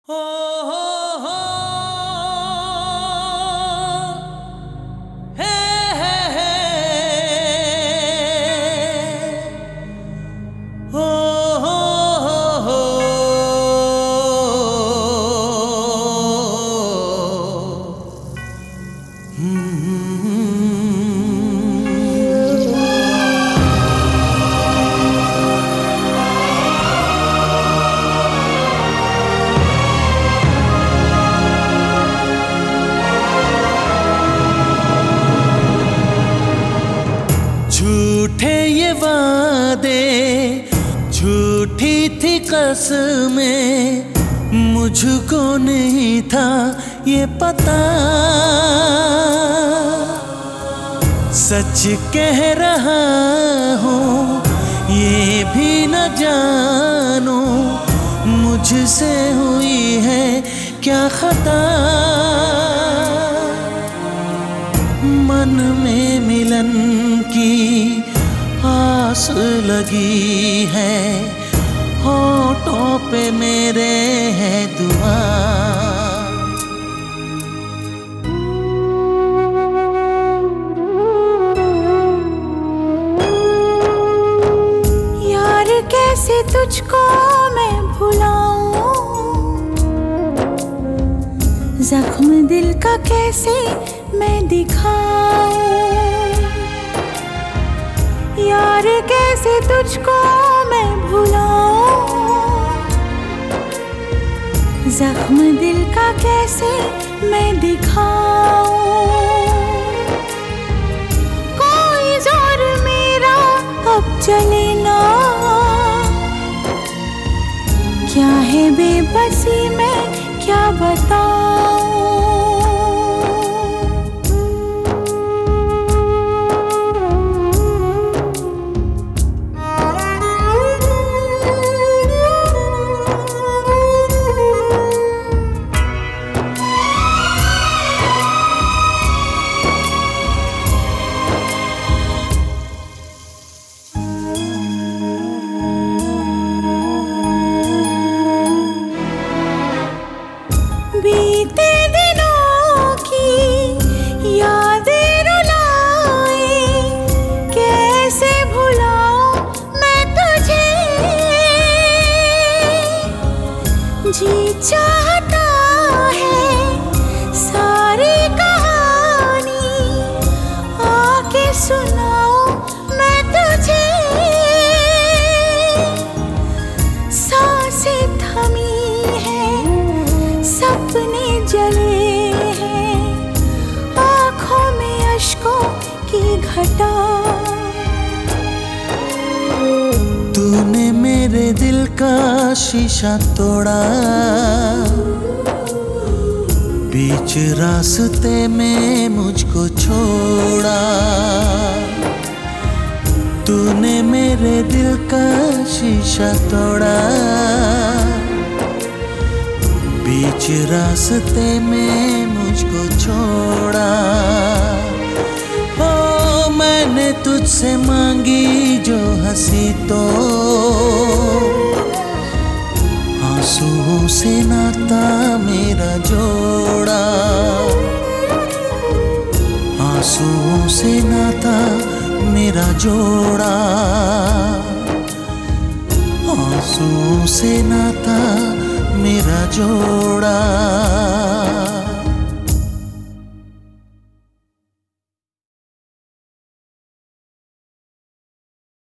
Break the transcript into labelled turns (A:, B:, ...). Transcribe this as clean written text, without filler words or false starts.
A: हो हो हे हे हो हो झूठे ये वादे, झूठी थी कसमें, मुझको नहीं था ये पता। सच कह रहा हूँ ये भी न जानूं, मुझसे हुई है क्या खता। मन में मिलन की आस लगी है, होठों पे मेरे है दुआ।
B: यार कैसे तुझको मैं भुलाऊं, जख्म दिल का कैसे मैं दिखाऊं। यार कैसे तुझको मैं भुलाऊं, जख्म दिल का कैसे मैं दिखाऊं। कोई जोर मेरा अब चले ना, क्या है बेबसी मैं क्या बताऊं। बीते दिनों की यादें रुलाए, कैसे भुलाऊं मैं तुझे। जी चाहता है सारी कहानी आके सुनाऊं मैं तुझे। सांसें थमी है, सपने जले हैं, आँखों में अश्कों की घटा।
A: तूने मेरे दिल का शीशा तोड़ा, बीच रास्ते में मुझको छोड़ा। तूने मेरे दिल का शीशा तोड़ा, बीच रास्ते में मुझको छोड़ा। ओ मैंने तुझसे मांगी जो हंसी तो, आंसुओं से नाता मेरा जोड़ा। आंसुओं से नाता मेरा जोड़ा, आंसुओं से नाता मेरा जोड़ा।